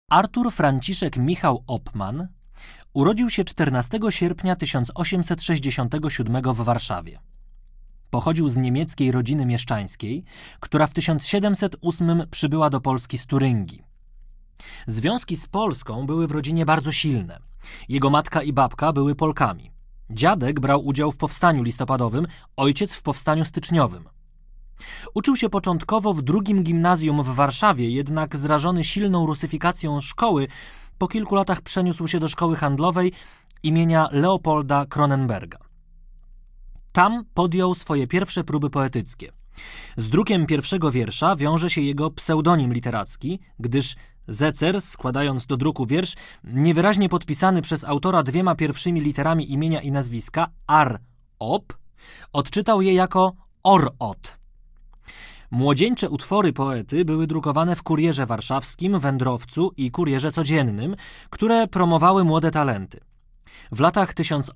Artur Franciszek Michał Oppmann urodził się 14 sierpnia 1867 w Warszawie. Pochodził z niemieckiej rodziny mieszczańskiej, która w 1708 przybyła do Polski z Turyngii. Związki z Polską były w rodzinie bardzo silne. Jego matka i babka były Polkami. Dziadek brał udział w powstaniu listopadowym, ojciec w powstaniu styczniowym. Uczył się początkowo w drugim gimnazjum w Warszawie, jednak zrażony silną rusyfikacją szkoły, po kilku latach przeniósł się do szkoły handlowej imienia Leopolda Cronenberga. Tam podjął swoje pierwsze próby poetyckie. Z drukiem pierwszego wiersza wiąże się jego pseudonim literacki, gdyż Zecer, składając do druku wiersz, niewyraźnie podpisany przez autora dwiema pierwszymi literami imienia i nazwiska, Ar-op, odczytał je jako Or-ot. Młodzieńcze utwory poety były drukowane w Kurierze Warszawskim, Wędrowcu i Kurierze Codziennym, które promowały młode talenty. W latach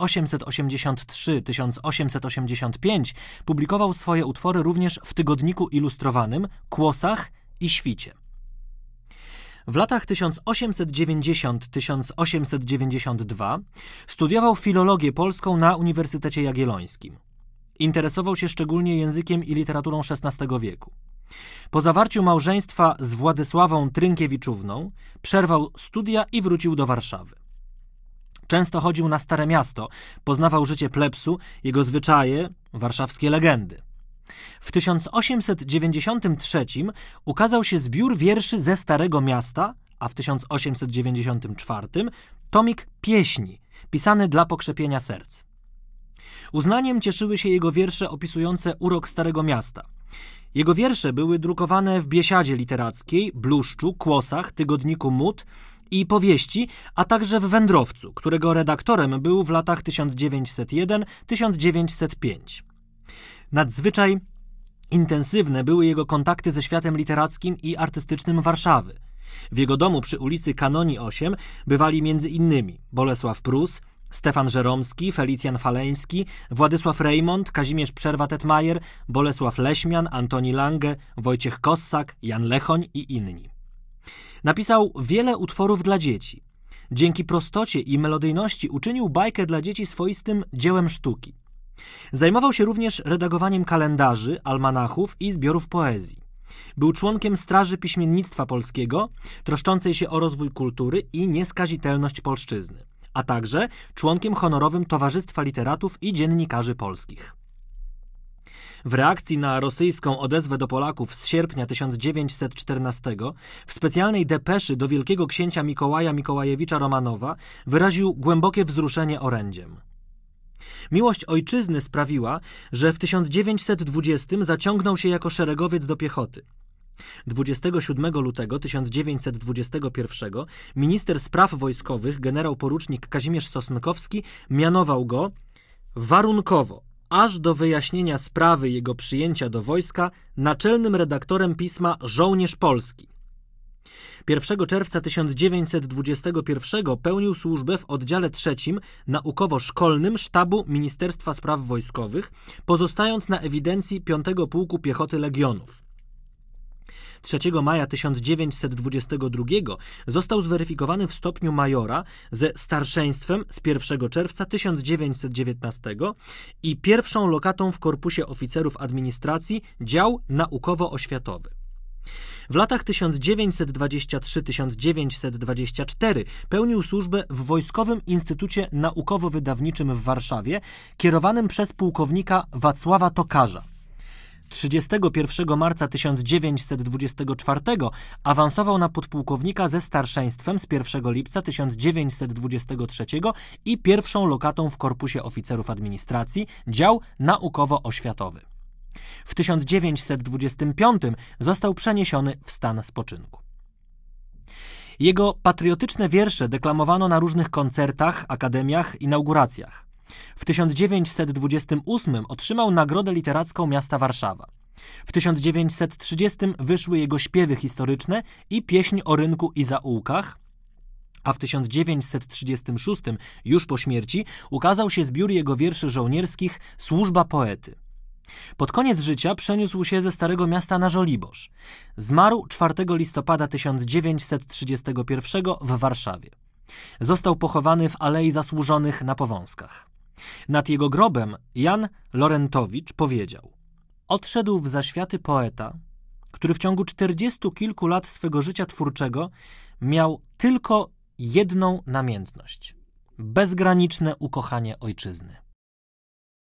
1883-1885 publikował swoje utwory również w tygodniku ilustrowanym Kłosach i Świcie. W latach 1890-1892 studiował filologię polską na Uniwersytecie Jagiellońskim. Interesował się szczególnie językiem i literaturą XVI wieku. Po zawarciu małżeństwa z Władysławą Trynkiewiczówną przerwał studia i wrócił do Warszawy. Często chodził na Stare Miasto, poznawał życie plebsu, jego zwyczaje, warszawskie legendy. W 1893 ukazał się zbiór wierszy ze Starego Miasta, a w 1894 tomik pieśni, pisany dla pokrzepienia serc. Uznaniem cieszyły się jego wiersze opisujące urok Starego Miasta. Jego wiersze były drukowane w Biesiadzie Literackiej, Bluszczu, Kłosach, tygodniku Mód i Powieści, a także w Wędrowcu, którego redaktorem był w latach 1901-1905. Nadzwyczaj intensywne były jego kontakty ze światem literackim i artystycznym Warszawy. W jego domu przy ulicy Kanonii 8 bywali m.in. Bolesław Prus, Stefan Żeromski, Felicjan Faleński, Władysław Reymont, Kazimierz Przerwa-Tetmajer, Bolesław Leśmian, Antoni Lange, Wojciech Kossak, Jan Lechoń i inni. Napisał wiele utworów dla dzieci. Dzięki prostocie i melodyjności uczynił bajkę dla dzieci swoistym dziełem sztuki. Zajmował się również redagowaniem kalendarzy, almanachów i zbiorów poezji. Był członkiem Straży Piśmiennictwa Polskiego, troszczącej się o rozwój kultury i nieskazitelność polszczyzny, a także członkiem honorowym Towarzystwa Literatów i Dziennikarzy Polskich. W reakcji na rosyjską odezwę do Polaków z sierpnia 1914 w specjalnej depeszy do wielkiego księcia Mikołaja Mikołajewicza Romanowa wyraził głębokie wzruszenie orędziem. Miłość ojczyzny sprawiła, że w 1920 zaciągnął się jako szeregowiec do piechoty. 27 lutego 1921 minister spraw wojskowych generał porucznik Kazimierz Sosnkowski mianował go warunkowo, aż do wyjaśnienia sprawy jego przyjęcia do wojska, naczelnym redaktorem pisma Żołnierz Polski. 1 czerwca 1921 pełnił służbę w oddziale 3 naukowo-szkolnym sztabu Ministerstwa Spraw Wojskowych, pozostając na ewidencji 5 Pułku Piechoty Legionów. 3 maja 1922 został zweryfikowany w stopniu majora ze starszeństwem z 1 czerwca 1919 i pierwszą lokatą w Korpusie Oficerów Administracji dział naukowo-oświatowy. W latach 1923-1924 pełnił służbę w Wojskowym Instytucie Naukowo-Wydawniczym w Warszawie, kierowanym przez pułkownika Wacława Tokarza. 31 marca 1924 awansował na podpułkownika ze starszeństwem z 1 lipca 1923 i pierwszą lokatą w Korpusie Oficerów Administracji, dział naukowo-oświatowy. W 1925 został przeniesiony w stan spoczynku. Jego patriotyczne wiersze deklamowano na różnych koncertach, akademiach, inauguracjach. W 1928 otrzymał Nagrodę Literacką Miasta Warszawa. W 1930 wyszły jego śpiewy historyczne i Pieśń o rynku i zaułkach, a w 1936, już po śmierci, ukazał się zbiór jego wierszy żołnierskich Służba poety. Pod koniec życia przeniósł się ze Starego Miasta na Żoliborz. Zmarł 4 listopada 1931 w Warszawie. Został pochowany w Alei Zasłużonych na Powązkach. Nad jego grobem Jan Lorentowicz powiedział: odszedł w zaświaty poeta, który w ciągu 40 kilku lat swego życia twórczego miał tylko jedną namiętność – bezgraniczne ukochanie ojczyzny.